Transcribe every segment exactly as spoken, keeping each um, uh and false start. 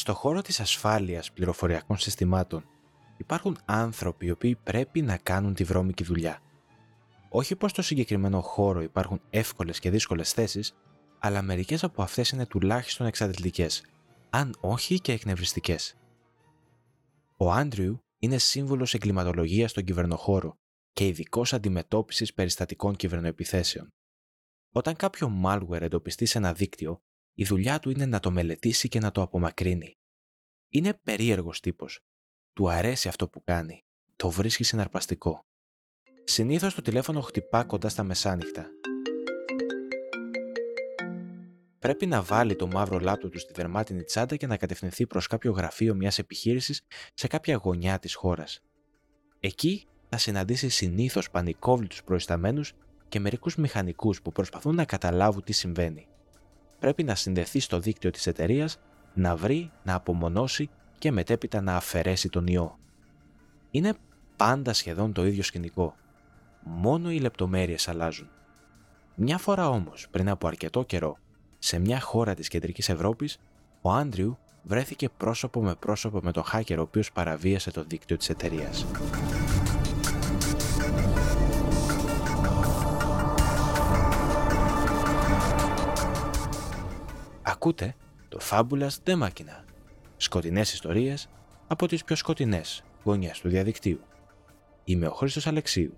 Στο χώρο της ασφάλειας πληροφοριακών συστημάτων υπάρχουν άνθρωποι οι οποίοι πρέπει να κάνουν τη βρώμικη δουλειά. Όχι πως στο συγκεκριμένο χώρο υπάρχουν εύκολες και δύσκολες θέσεις, αλλά μερικές από αυτές είναι τουλάχιστον εξαντλητικές, αν όχι και εκνευριστικές. Ο Άντριου είναι σύμβουλος εγκληματολογίας στον κυβερνοχώρο και ειδικός αντιμετώπισης περιστατικών κυβερνοεπιθέσεων. Όταν κάποιο malware εντοπιστεί σε ένα δίκτυο, η δουλειά του είναι να το μελετήσει και να το απομακρύνει. Είναι περίεργος τύπος. Του αρέσει αυτό που κάνει. Το βρίσκει συναρπαστικό. Συνήθως το τηλέφωνο χτυπά κοντά στα μεσάνυχτα. Πρέπει να βάλει το μαύρο λάπτοπ του στη δερμάτινη τσάντα και να κατευθυνθεί προς κάποιο γραφείο μιας επιχείρησης σε κάποια γωνιά της χώρας. Εκεί θα συναντήσει συνήθως πανικόβλητους προϊσταμένους και μερικούς μηχανικούς που προσπαθούν να καταλάβουν τι συμβαίνει. Πρέπει να συνδεθεί στο δίκτυο της εταιρείας, να βρει, να απομονώσει και μετέπειτα να αφαιρέσει τον ιό. Είναι πάντα σχεδόν το ίδιο σκηνικό. Μόνο οι λεπτομέρειες αλλάζουν. Μια φορά όμως, πριν από αρκετό καιρό, σε μια χώρα της Κεντρικής Ευρώπης, ο Άντριου βρέθηκε πρόσωπο με πρόσωπο με τον hacker ο οποίος παραβίασε το δίκτυο της εταιρείας. Ακούτε το Fabulous de Machina. Σκοτεινές ιστορίες από τις πιο σκοτεινές γωνιές του διαδικτύου. Είμαι ο Χρήστος Αλεξίου.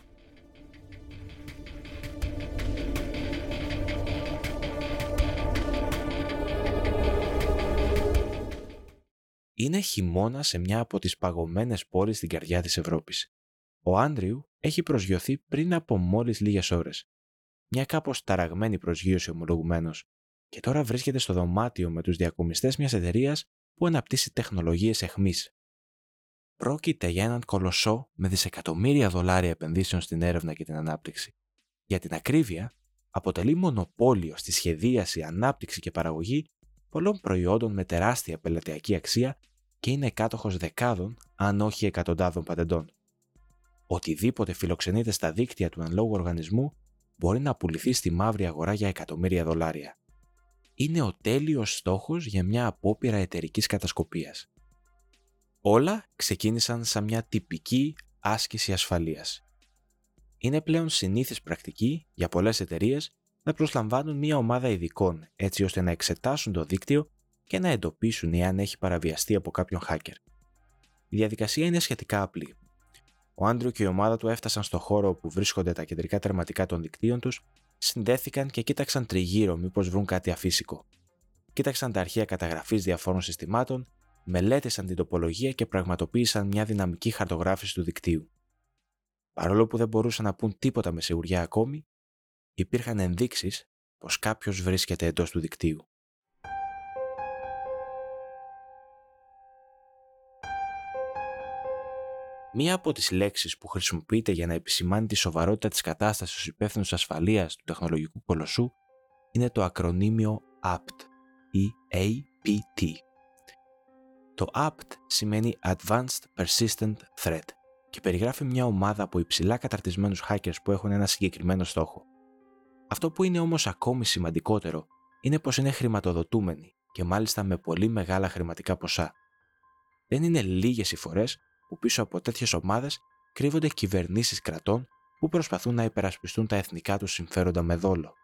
Είναι χειμώνα σε μια από τις παγωμένες πόλεις στην καρδιά της Ευρώπης. Ο Άντριου έχει προσγειωθεί πριν από μόλις λίγες ώρες. Μια κάπως ταραγμένη προσγείωση ομολογουμένως, και τώρα βρίσκεται στο δωμάτιο με τους διακομιστές μιας εταιρείας που αναπτύσσει τεχνολογίες αιχμής. Πρόκειται για έναν κολοσσό με δισεκατομμύρια δολάρια επενδύσεων στην έρευνα και την ανάπτυξη. Για την ακρίβεια, αποτελεί μονοπόλιο στη σχεδίαση, ανάπτυξη και παραγωγή πολλών προϊόντων με τεράστια πελατειακή αξία και είναι κάτοχος δεκάδων, αν όχι εκατοντάδων πατεντών. Οτιδήποτε φιλοξενείται στα δίκτυα του εν λόγω οργανισμού μπορεί να πουληθεί στη μαύρη αγορά για εκατομμύρια δολάρια. Είναι ο τέλειος στόχος για μια απόπειρα εταιρικής κατασκοπίας. Όλα ξεκίνησαν σαν μια τυπική άσκηση ασφαλείας. Είναι πλέον συνήθις πρακτική για πολλές εταιρείες να προσλαμβάνουν μια ομάδα ειδικών έτσι ώστε να εξετάσουν το δίκτυο και να εντοπίσουν εάν έχει παραβιαστεί από κάποιον hacker. Η διαδικασία είναι σχετικά απλή. Ο Άντριου και η ομάδα του έφτασαν στο χώρο όπου βρίσκονται τα κεντρικά τερματικά των δικτύων τους, συνδέθηκαν και κοίταξαν τριγύρω μήπως βρουν κάτι αφύσικο. Κοίταξαν τα αρχεία καταγραφής διαφόρων συστημάτων, μελέτησαν την τοπολογία και πραγματοποίησαν μια δυναμική χαρτογράφηση του δικτύου. Παρόλο που δεν μπορούσαν να πούν τίποτα με σιγουριά ακόμη, υπήρχαν ενδείξεις πως κάποιος βρίσκεται εντός του δικτύου. Μία από τις λέξεις που χρησιμοποιείται για να επισημάνει τη σοβαρότητα της κατάστασης στους υπεύθυνους ασφαλείας του τεχνολογικού κολοσσού είναι το ακρονίμιο έι πι τι ή έι πι τι. Το έι πι τι σημαίνει Advanced Persistent Threat και περιγράφει μια ομάδα από υψηλά καταρτισμένους hackers που έχουν ένα συγκεκριμένο στόχο. Αυτό που είναι όμως ακόμη σημαντικότερο είναι πως είναι χρηματοδοτούμενοι και μάλιστα με πολύ μεγάλα χρηματικά ποσά. Δεν είναι λίγες οι φορές που πίσω από τέτοιες ομάδες κρύβονται κυβερνήσεις κρατών που προσπαθούν να υπερασπιστούν τα εθνικά τους συμφέροντα με δόλο.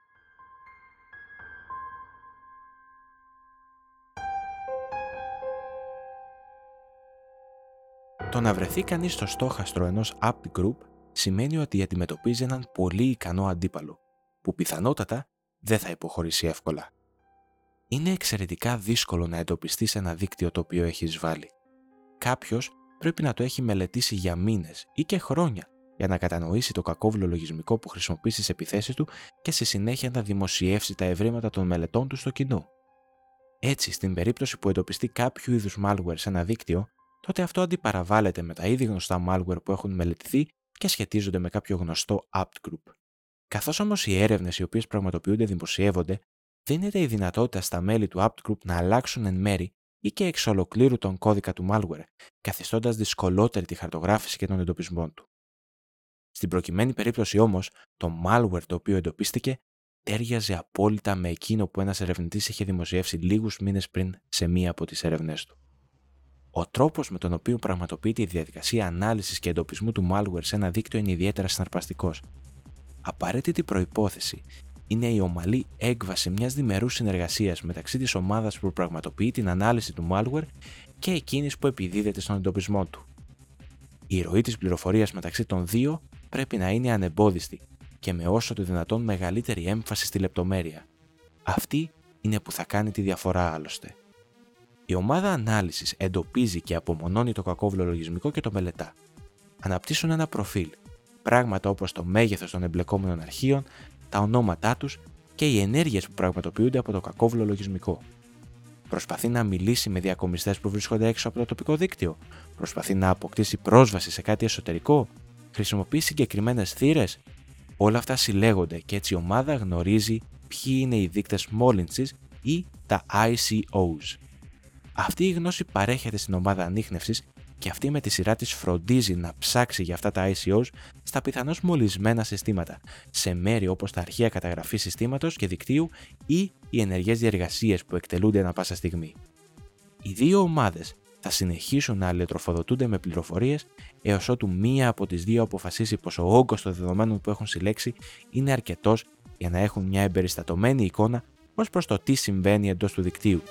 Το να βρεθεί κανείς στο στόχαστρο ενός έι πι τι Group σημαίνει ότι αντιμετωπίζει έναν πολύ ικανό αντίπαλο, που πιθανότατα δεν θα υποχωρήσει εύκολα. Είναι εξαιρετικά δύσκολο να εντοπιστεί σε ένα δίκτυο το οποίο έχει εισβάλει. Κάποιος πρέπει να το έχει μελετήσει για μήνες ή και χρόνια για να κατανοήσει το κακόβουλο λογισμικό που χρησιμοποιεί στις επιθέσεις του και στη συνέχεια να δημοσιεύσει τα ευρήματα των μελετών του στο κοινό. Έτσι, στην περίπτωση που εντοπιστεί κάποιο είδους malware σε ένα δίκτυο, τότε αυτό αντιπαραβάλλεται με τα ήδη γνωστά malware που έχουν μελετηθεί και σχετίζονται με κάποιο γνωστό έι πι τι Group. Καθώς όμως οι έρευνες οι οποίες πραγματοποιούνται δημοσιεύονται, δίνεται η δυνατότητα στα μέλη του έι πι τι Group να αλλάξουν εν μέρη ή και εξ ολοκλήρου τον κώδικα του malware, καθιστώντας δυσκολότερη τη χαρτογράφηση και τον εντοπισμό του. Στην προκειμένη περίπτωση όμως, το malware το οποίο εντοπίστηκε τέριαζε απόλυτα με εκείνο που ένας ερευνητής είχε δημοσιεύσει λίγους μήνες πριν σε μία από τις έρευνές του. Ο τρόπος με τον οποίο πραγματοποιείται η διαδικασία ανάλυσης και εντοπισμού του malware σε ένα δίκτυο είναι ιδιαίτερα συναρπαστικός. Απαραίτητη προϋπόθεση είναι η ομαλή έκβαση μιας διμερούς συνεργασίας μεταξύ της ομάδας που πραγματοποιεί την ανάλυση του malware και εκείνης που επιδίδεται στον εντοπισμό του. Η ροή της πληροφορίας μεταξύ των δύο πρέπει να είναι ανεμπόδιστη και με όσο το δυνατόν μεγαλύτερη έμφαση στη λεπτομέρεια. Αυτή είναι που θα κάνει τη διαφορά άλλωστε. Η ομάδα ανάλυσης εντοπίζει και απομονώνει το κακόβουλο λογισμικό και το μελετά. Αναπτύσσουν ένα προφίλ, πράγματα όπως το μέγεθος των εμπλεκόμενων αρχείων, τα ονόματά τους και οι ενέργειες που πραγματοποιούνται από το κακόβουλο λογισμικό. Προσπαθεί να μιλήσει με διακομιστές που βρίσκονται έξω από το τοπικό δίκτυο. Προσπαθεί να αποκτήσει πρόσβαση σε κάτι εσωτερικό. Χρησιμοποιεί συγκεκριμένες θύρες. Όλα αυτά συλλέγονται και έτσι η ομάδα γνωρίζει ποιοι είναι οι δείκτες μόλυνσης ή τα άι σι όους. Αυτή η γνώση παρέχεται στην ομάδα ανίχνευσης και αυτή με τη σειρά της φροντίζει να ψάξει για αυτά τα άι σι όους στα πιθανώς μολυσμένα συστήματα, σε μέρη όπως τα αρχεία καταγραφής συστήματος και δικτύου ή οι ενεργές διεργασίες που εκτελούνται ανά πάσα στιγμή. Οι δύο ομάδες θα συνεχίσουν να αλληλετροφοδοτούνται με πληροφορίες έως ότου μία από τις δύο αποφασίσει πως ο όγκος των δεδομένων που έχουν συλλέξει είναι αρκετός για να έχουν μια εμπεριστατωμένη εικόνα ως προς το τι συμβαίνει εντός του δικτύου.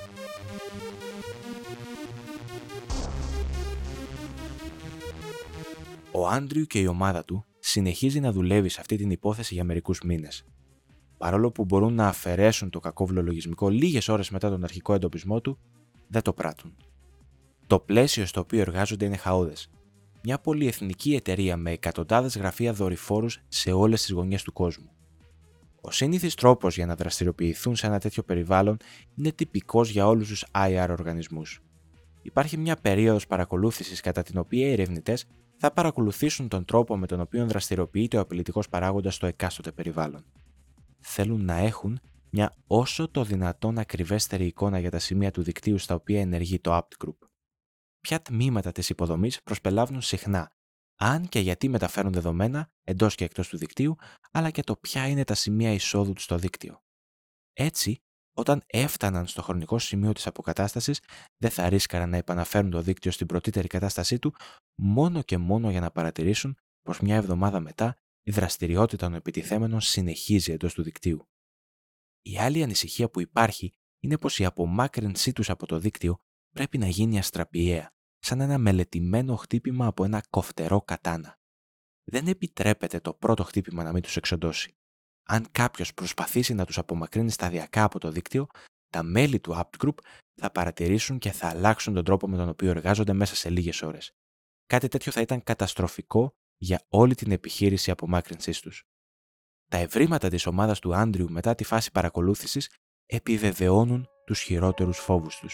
Ο Άντριου και η ομάδα του συνεχίζει να δουλεύει σε αυτή την υπόθεση για μερικούς μήνες. Παρόλο που μπορούν να αφαιρέσουν το κακόβουλο λογισμικό λίγες ώρες μετά τον αρχικό εντοπισμό του, δεν το πράττουν. Το πλαίσιο στο οποίο εργάζονται είναι χαόδες. Μια πολυεθνική εταιρεία με εκατοντάδες γραφεία δορυφόρους σε όλες τις γωνιές του κόσμου. Ο σύνηθις τρόπος για να δραστηριοποιηθούν σε ένα τέτοιο περιβάλλον είναι τυπικός για όλους τους άι αρ οργανισμούς. Υπάρχει μια περίοδος παρακολούθησης κατά την οποία οι ερευνητές θα παρακολουθήσουν τον τρόπο με τον οποίο δραστηριοποιείται ο απειλητικός παράγοντας στο εκάστοτε περιβάλλον. Θέλουν να έχουν μια όσο το δυνατόν ακριβέστερη εικόνα για τα σημεία του δικτύου στα οποία ενεργεί το apt group. Ποια τμήματα της υποδομής προσπελάβουν συχνά, αν και γιατί μεταφέρουν δεδομένα εντός και εκτός του δικτύου, αλλά και το ποια είναι τα σημεία εισόδου του στο δίκτυο. Έτσι, όταν έφταναν στο χρονικό σημείο της αποκατάστασης, δεν θα ρίσκαραν να επαναφέρουν το δίκτυο στην πρωτήτερη κατάστασή του, μόνο και μόνο για να παρατηρήσουν πως μια εβδομάδα μετά η δραστηριότητα των επιτιθέμενων συνεχίζει εντός του δικτύου. Η άλλη ανησυχία που υπάρχει είναι πως η απομάκρυνσή τους από το δίκτυο πρέπει να γίνει αστραπιαία, σαν ένα μελετημένο χτύπημα από ένα κοφτερό κατάνα. Δεν επιτρέπεται το πρώτο χτύπημα να μην τους εξοντώσει. Αν κάποιος προσπαθήσει να τους απομακρύνει σταδιακά από το δίκτυο, τα μέλη του apt group θα παρατηρήσουν και θα αλλάξουν τον τρόπο με τον οποίο εργάζονται μέσα σε λίγες ώρες. Κάτι τέτοιο θα ήταν καταστροφικό για όλη την επιχείρηση απομάκρυνσής τους. Τα ευρήματα της ομάδας του Άντριου μετά τη φάση παρακολούθησης επιβεβαιώνουν τους χειρότερους φόβους τους.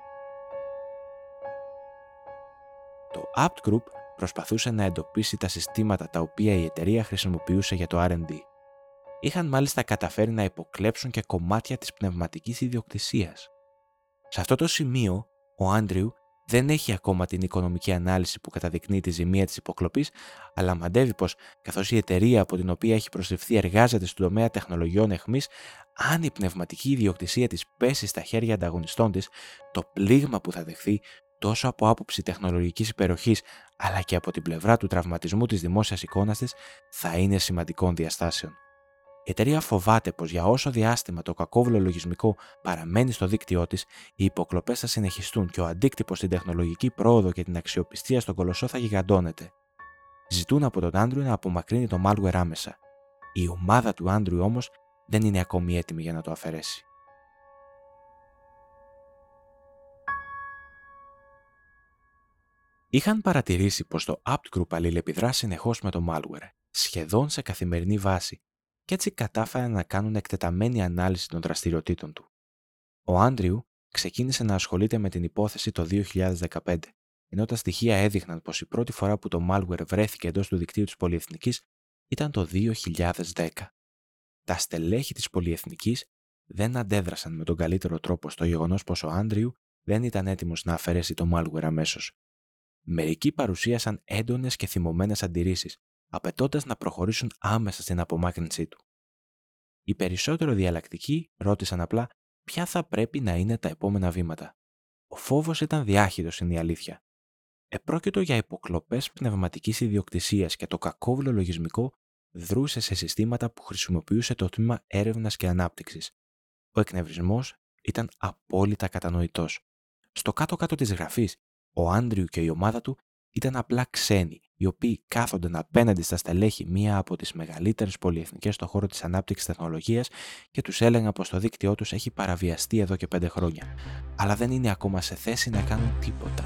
Το apt group προσπαθούσε να εντοπίσει τα συστήματα τα οποία η εταιρεία χρησιμοποιούσε για το αρ εντ ντι. Είχαν μάλιστα καταφέρει να υποκλέψουν και κομμάτια της πνευματικής ιδιοκτησίας. Σε αυτό το σημείο, ο Άντριου δεν έχει ακόμα την οικονομική ανάλυση που καταδεικνύει τη ζημία της υποκλοπής, αλλά μαντεύει πως, καθώς η εταιρεία από την οποία έχει προσληφθεί εργάζεται στον τομέα τεχνολογιών εχμής, αν η πνευματική ιδιοκτησία της πέσει στα χέρια ανταγωνιστών της, το πλήγμα που θα δεχθεί τόσο από άποψη τεχνολογικής υπεροχής, αλλά και από την πλευρά του τραυματισμού της δημόσιας εικόνας της, θα είναι σημαντικών διαστάσεων. Η εταιρεία φοβάται πως για όσο διάστημα το κακόβουλο λογισμικό παραμένει στο δίκτυό της, οι υποκλοπές θα συνεχιστούν και ο αντίκτυπος στην τεχνολογική πρόοδο και την αξιοπιστία στον κολοσσό θα γιγαντώνεται. Ζητούν από τον Άντριου να απομακρύνει το malware άμεσα. Η ομάδα του Άντριου όμως δεν είναι ακόμη έτοιμη για να το αφαιρέσει. Είχαν παρατηρήσει πως το apt group αλληλεπιδρά συνεχώς με το malware, σχεδόν σε καθημερινή βάση, και έτσι κατάφεραν να κάνουν εκτεταμένη ανάλυση των δραστηριοτήτων του. Ο Άντριου ξεκίνησε να ασχολείται με την υπόθεση το δύο χιλιάδες δεκαπέντε, ενώ τα στοιχεία έδειχναν πως η πρώτη φορά που το malware βρέθηκε εντός του δικτύου της πολυεθνικής ήταν το δύο χιλιάδες δέκα. Τα στελέχη της πολυεθνικής δεν αντέδρασαν με τον καλύτερο τρόπο στο γεγονός πως ο Άντριου δεν ήταν έτοιμος να αφαιρέσει το malware αμέσως. Μερικοί παρουσίασαν έντονες και θυμωμένες αντιρρήσεις, απαιτώντας να προχωρήσουν άμεσα στην απομάκρυνσή του. Οι περισσότερο διαλλακτικοί ρώτησαν απλά ποια θα πρέπει να είναι τα επόμενα βήματα. Ο φόβος ήταν διάχυτος, είναι η αλήθεια. Επρόκειτο για υποκλοπές πνευματικής ιδιοκτησίας και το κακόβουλο λογισμικό δρούσε σε συστήματα που χρησιμοποιούσε το τμήμα έρευνας και ανάπτυξης. Ο εκνευρισμός ήταν απόλυτα κατανοητός. Στο κάτω-κάτω της γραφής, ο Άντριου και η ομάδα του ήταν απλά ξένοι, οι οποίοι κάθονταν απέναντι στα στελέχη μία από τις μεγαλύτερες πολυεθνικές στον χώρο της ανάπτυξης τεχνολογίας και τους έλεγαν πως το δίκτυό τους έχει παραβιαστεί εδώ και πέντε χρόνια, αλλά δεν είναι ακόμα σε θέση να κάνουν τίποτα.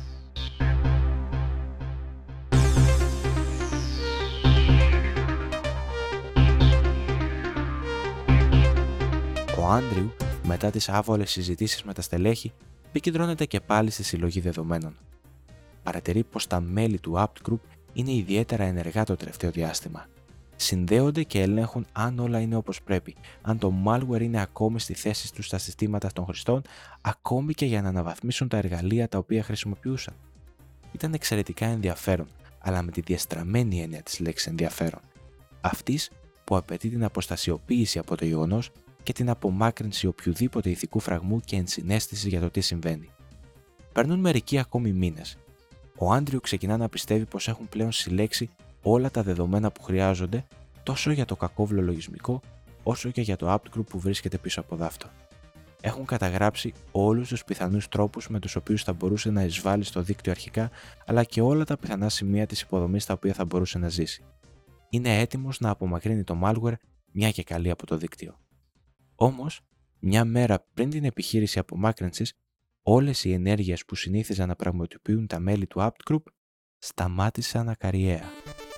Ο Άντριου, μετά τις άβολες συζητήσεις με τα στελέχη, επικεντρώνεται και πάλι στη συλλογή δεδομένων. Παρατηρεί πως τα μέλη του Apt Group είναι ιδιαίτερα ενεργά το τελευταίο διάστημα. Συνδέονται και ελέγχουν αν όλα είναι όπως πρέπει, αν το malware είναι ακόμη στη θέση του στα συστήματα των χρηστών, ακόμη και για να αναβαθμίσουν τα εργαλεία τα οποία χρησιμοποιούσαν. Ήταν εξαιρετικά ενδιαφέρον, αλλά με τη διαστραμμένη έννοια της λέξης ενδιαφέρον. Αυτής που απαιτεί την αποστασιοποίηση από το γεγονός και την απομάκρυνση οποιοδήποτε ηθικού φραγμού και ενσυναίσθηση για το τι συμβαίνει. Περνούν μερικοί ακόμη μήνες. Ο Άντριου ξεκινά να πιστεύει πως έχουν πλέον συλλέξει όλα τα δεδομένα που χρειάζονται τόσο για το κακόβουλο λογισμικό όσο και για το Apt Group που βρίσκεται πίσω από δάφτο. Έχουν καταγράψει όλους τους πιθανούς τρόπους με τους οποίους θα μπορούσε να εισβάλλει στο δίκτυο αρχικά, αλλά και όλα τα πιθανά σημεία της υποδομής στα οποία θα μπορούσε να ζήσει. Είναι έτοιμος να απομακρύνει το malware μια και καλή από το δίκτυο. Όμως, μια μέρα πριν την επιχείρηση απομάκρυνσης, όλες οι ενέργειες που συνήθιζαν να πραγματοποιούν τα μέλη του Apt Group σταμάτησαν ακαριέα.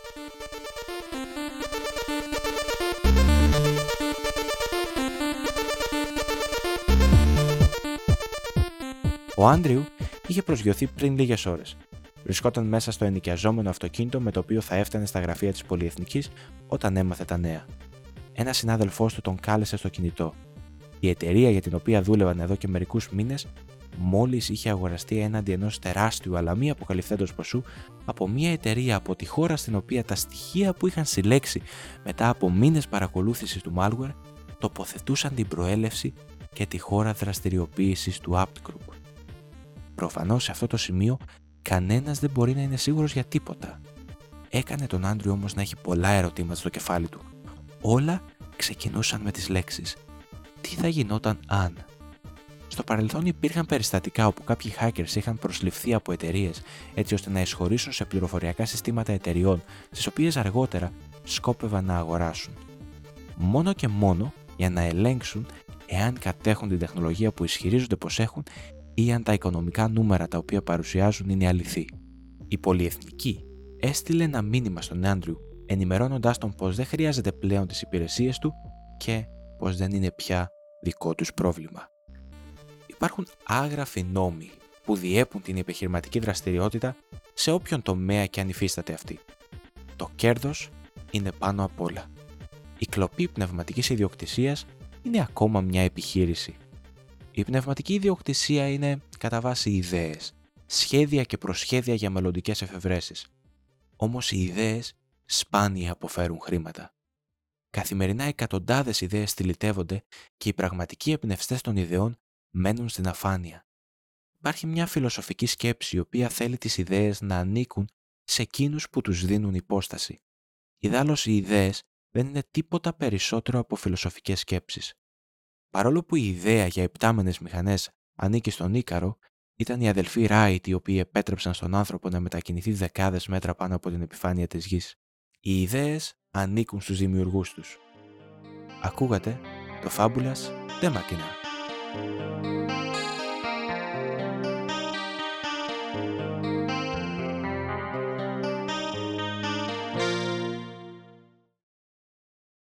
Ο Άντριου είχε προσγειωθεί πριν λίγες ώρες. Βρισκόταν μέσα στο ενοικιαζόμενο αυτοκίνητο με το οποίο θα έφτανε στα γραφεία της πολυεθνικής όταν έμαθε τα νέα. Ένας συνάδελφός του τον κάλεσε στο κινητό. Η εταιρεία για την οποία δούλευαν εδώ και μερικούς μήνες μόλις είχε αγοραστεί έναντι ενός τεράστιου αλλά μη αποκαλυφθέντος ποσού από μια εταιρεία από τη χώρα στην οποία τα στοιχεία που είχαν συλλέξει μετά από μήνες παρακολούθησης του malware τοποθετούσαν την προέλευση και τη χώρα δραστηριοποίησης του Apt Group. Προφανώς σε αυτό το σημείο κανένας δεν μπορεί να είναι σίγουρος για τίποτα. Έκανε τον Άντριου όμως να έχει πολλά ερωτήματα στο κεφάλι του. Όλα ξεκινούσαν με τις λέξεις «Τι θα γινόταν αν». Στο παρελθόν υπήρχαν περιστατικά όπου κάποιοι hackers είχαν προσληφθεί από εταιρείες έτσι ώστε να εισχωρήσουν σε πληροφοριακά συστήματα εταιριών, τις οποίες αργότερα σκόπευαν να αγοράσουν. Μόνο και μόνο για να ελέγξουν εάν κατέχουν την τεχνολογία που ισχυρίζονται πως έχουν ή αν τα οικονομικά νούμερα τα οποία παρουσιάζουν είναι αληθή. Η πολυεθνική έστειλε ένα μήνυμα στον Άντριου ενημερώνοντάς τον πως δεν χρειάζεται πλέον τις υπηρεσίες του και πως δεν είναι πια δικό τους πρόβλημα. Υπάρχουν άγραφοι νόμοι που διέπουν την επιχειρηματική δραστηριότητα σε όποιον τομέα και αν υφίσταται αυτή. Το κέρδος είναι πάνω απ' όλα. Η κλοπή πνευματικής ιδιοκτησίας είναι ακόμα μια επιχείρηση. Η πνευματική ιδιοκτησία είναι κατά βάση ιδέες, σχέδια και προσχέδια για μελλοντικές εφευρέσεις. Όμως οι ιδέες σπάνια αποφέρουν χρήματα. Καθημερινά εκατοντάδες ιδέες στυλιτεύονται και οι πραγματικοί εμπνευστές των ιδεών μένουν στην αφάνεια. Υπάρχει μια φιλοσοφική σκέψη η οποία θέλει τις ιδέες να ανήκουν σε εκείνους που τους δίνουν υπόσταση. Ιδάλλως οι ιδέες δεν είναι τίποτα περισσότερο από φιλοσοφικές σκέψεις. Παρόλο που η ιδέα για επτάμενες μηχανές ανήκει στον Ίκαρο, ήταν οι αδελφοί Ράιτ οι οποίοι επέτρεψαν στον άνθρωπο να μετακινηθεί δεκάδες μέτρα πάνω από την επιφάνεια της γης. Οι ιδέες ανήκουν στους δημιουργούς τους. Ακούγατε το Fábulas de Máquina.